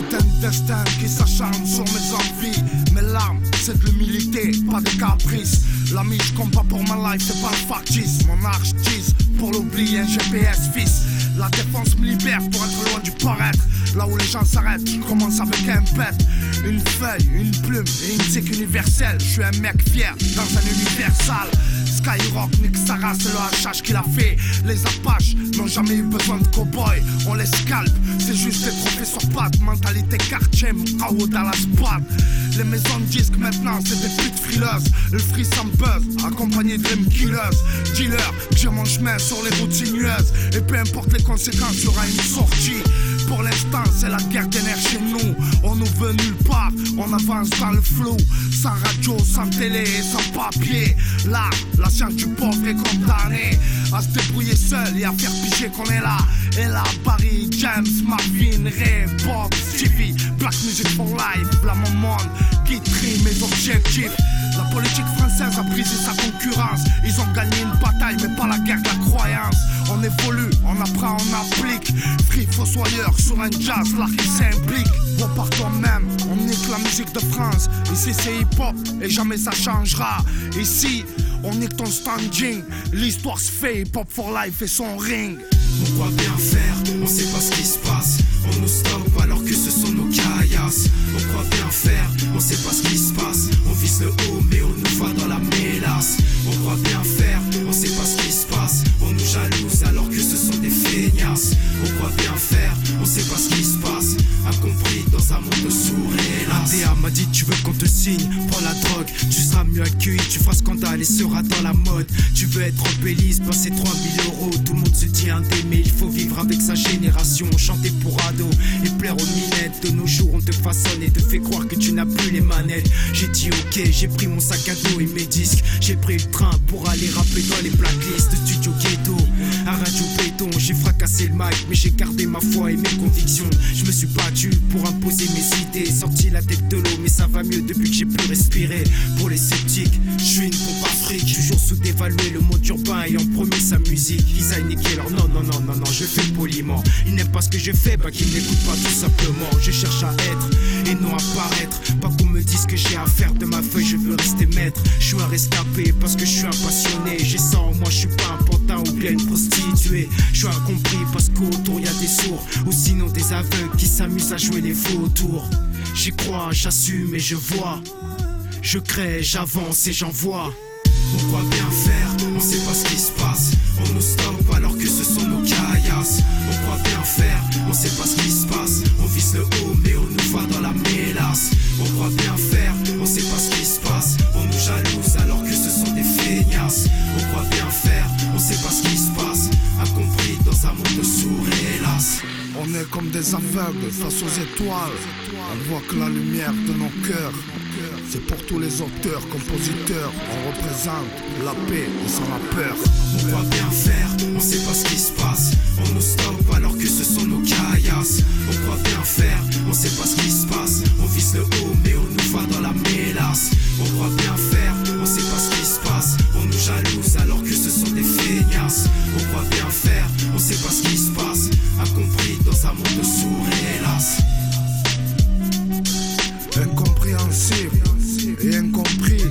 putain de destin qui s'acharne sur mes envies. Mes larmes, c'est de l'humilité, pas de caprice. L'ami, je compte pas pour ma life, c'est pas le factice. Mon art, j'tise pour l'oublier, un GPS fils. La défense me libère pour être loin du paraître. Là où les gens s'arrêtent, je commence avec un pet. Une feuille, une plume et une zik universelle. Je suis un mec fier dans un univers sale. Skyrock nique sa race, c'est le HH qui l'a fait. Les Apaches n'ont jamais eu besoin de cow-boy. On les scalpe, c'est juste des trophées sur pattes. Mentalité quartier, Mkao dans la spade. Les maisons de disques maintenant, c'est des putes frileuses. Le free sans buzz, accompagné de dream killers. Dealer, j'ai mon chemin sur les routes sinueuses. Et peu importe les conséquences, il y aura une sortie. Pour l'instant, c'est la guerre des nerfs chez nous. On nous veut nulle part, on avance dans le flou. Sans radio, sans télé et sans papier. Là, la science du pauvre est condamnée à se débrouiller seul et à faire piger qu'on est là. Et là, Barry, James, Marvin, Ray, Bob, Stevie, Black Music for Life, là mon monde qui trie mes objectifs. La politique française a brisé sa concurrence. Ils ont gagné une bataille mais pas la guerre de la croyance. On évolue, on apprend, on applique. Free fossoyeur sur un jazz, là qui s'implique. Vois par toi-même, on nique la musique de France. Ici c'est hip-hop et jamais ça changera. Ici, on nique ton standing. L'histoire se fait, hip-hop for life et son ring. On croit bien faire, on sait pas ce qui se passe. On nous stoppe alors que ce sont nos caillasses. On croit bien faire, on sait pas ce qui se passe. On vise le haut mais on nous voit dans la mélasse. On croit bien faire, on sait pas ce qui se passe. On nous jalouse alors que ce sont des feignasses. On croit bien faire, on sait pas ce qui se passe. Incompris dans un monde sourd et hélas. DA m'a dit tu veux qu'on te signe, prends la drogue. Tu seras mieux accueilli, tu feras scandale et seras dans la mode. Tu veux être embelliste, passer 3000 euros. Tout le monde se dit indé mais il faut vivre avec sa génération. Chanter pour ado et plaire aux minettes. De nos jours on te façonne et te fait croire que tu n'as plus les manettes. J'ai dit ok, j'ai pris mon sac à dos et mes disques. J'ai pris le train pour aller rapper dans les blacklists. Studio ghetto, à radio béton. J'ai fracassé le mic mais j'ai gardé ma foi et mes convictions. Je me suis battu pour imposer mes idées. Sorti la tête de l'eau mais ça va mieux depuis que j'ai pu respirer. Pour les sceptiques, je suis une bombe afrique. Toujours sous-dévalué, le monde urbain ayant promis sa musique. Ils aillent niquer leur non, je fais poliment. Ils n'aiment pas ce que je fais, bah qu'ils m'écoutent pas tout simplement. Je cherche à être et non à paraître. Pas qu'on me dise que j'ai à faire de ma feuille, je veux rester maître. Je suis un rescapé parce que je suis un passionné. J'ai ça en moi, je suis pas un pantin ou bien une prostituée. Je suis incompris parce qu'autour y a des sourds ou sinon des aveugles qui s'amusent à jouer les faux autour. J'y crois, j'assume et je vois. Je crée, j'avance et j'envoie. On croit bien faire, on sait pas ce qui se passe. On nous stoppe alors que ce sont nos caillasses. On croit bien faire, on sait pas ce qui se passe. On vise le haut mais on nous voit dans la mélasse. On croit bien faire, on sait pas ce qui se passe. On nous jalouse alors que ce sont des feignasses. On croit bien faire, on sait pas ce qui se passe. Incompris dans un monde sourd et hélas. On est comme des aveugles face aux étoiles. On voit que la lumière de nos cœurs. C'est pour tous les auteurs, compositeurs. On représente la paix et sans la peur. On croit bien faire, on sait pas ce qui se passe. On nous stoppe alors que ce sont nos caillasses. On croit bien faire, on sait pas ce qui se passe. On vise le haut mais on nous voit dans la mélasse. On croit bien faire, on sait pas ce qui se passe. On nous jalouse alors que ce sont des feignasses. On croit bien faire, on sait pas ce qui se passe. Incompris dans un monde sourd et hélas. Incompréhensible et incompris